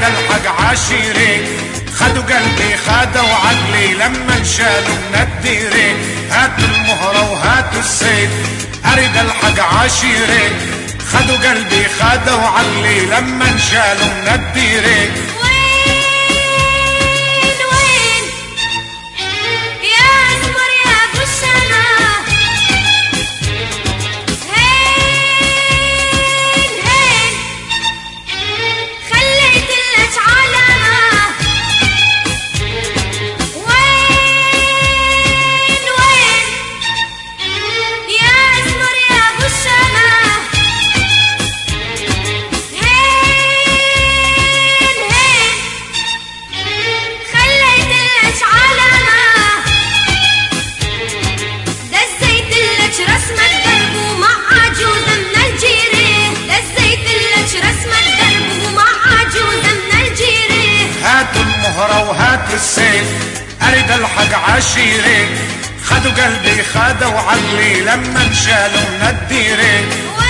اريد الحق عشيري، خدوا قلبي خدوا عقلي لما انشالوا من الديري. هاتوا المهرة وهاتوا السيف، اريد الحق عشيري، خدوا قلبي خدوا عقلي لما انشالوا من الديري. وهاتوا السيف، اريد الحق عشيري، خدوا قلبي خدوا عقلي لما انشالوا من الديري.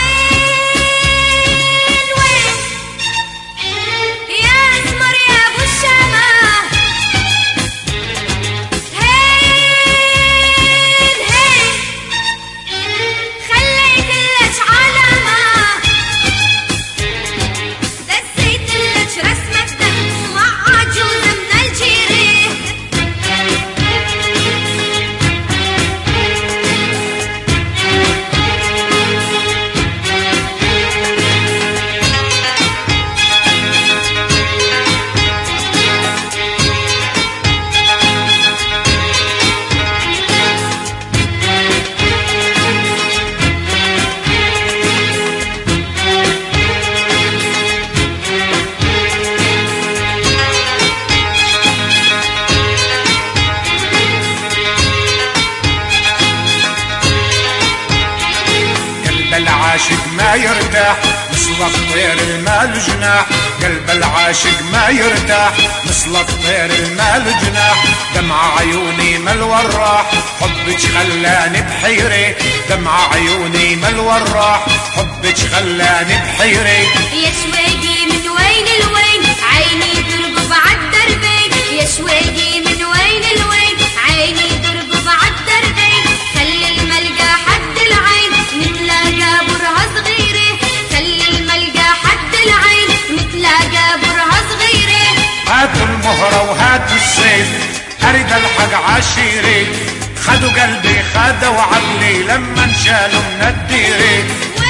العاشق ما يرتاح مثل الطير المال جناح، قلب العاشق ما يرتاح مثل الطير المال جناح. دمع عيوني مل وراح، حبك خلاني بحيري، دمع عيوني مل وراح، حبك خلاني بحيري. يا شويقي من وين الوين، عيني ترقب عالدربين، يا شويقي من وين الوين، عيني ترقب عالدربين. خلي الملقى حد العين نتلاقى برها صغيرة، خلي الملقى حد العين نتلاقى برها صغيرة. هاتوا المهرة وهاتوا السيف، اريد الحق عشيري، خدوا قلبي خدوا عقلي لما انشالوا من الديري.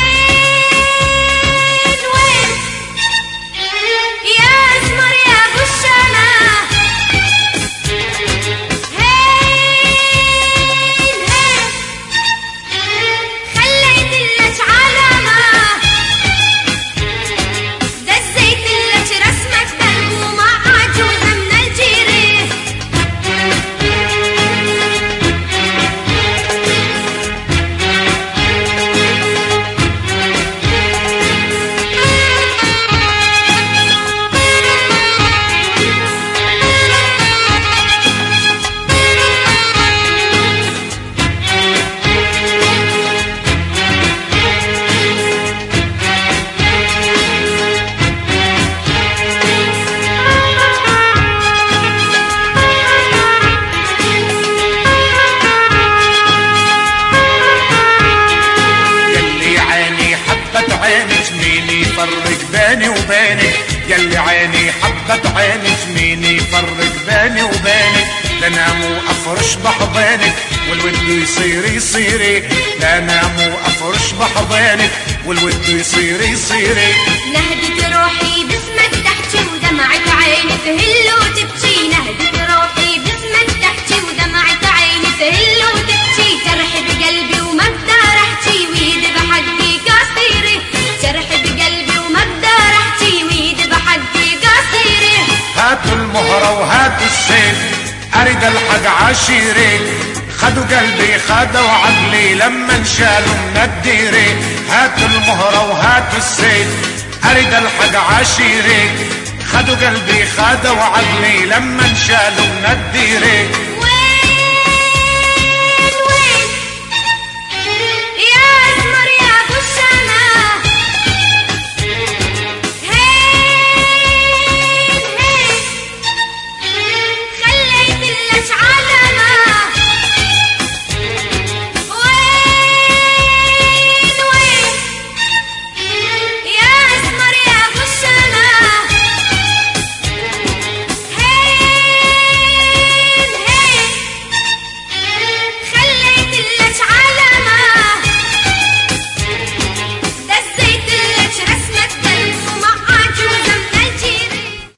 بيني وبينك يلي عيني حبت عينك، مين يفرق بيني وبينك؟ لنام وافرش بحضينك والود يصير يصيري، لنام وافرش بحضينك والود يصير يصيري. نهدت روحي باسمك تحكي ودمعت عيني تهل وتبكي، نهدت روحي باسمك تحكي ودمعت عيني تهل وتبكي. جرح بقلبي وما بقدر احكي ويد بحدي قصيري، جرح بقلبي وما بقدر احكي ويد بحدي قصيري. هاتوا المهرة وهاتوا السيف، اريد الحق عشيري، خدوا قلبي خدوا عقلي لما انشالوا من الديري. هاتوا المهرة وهاتوا السيف، اريد الحق عشيري، خدوا قلبي خدوا عقلي لما انشالوا من الديري.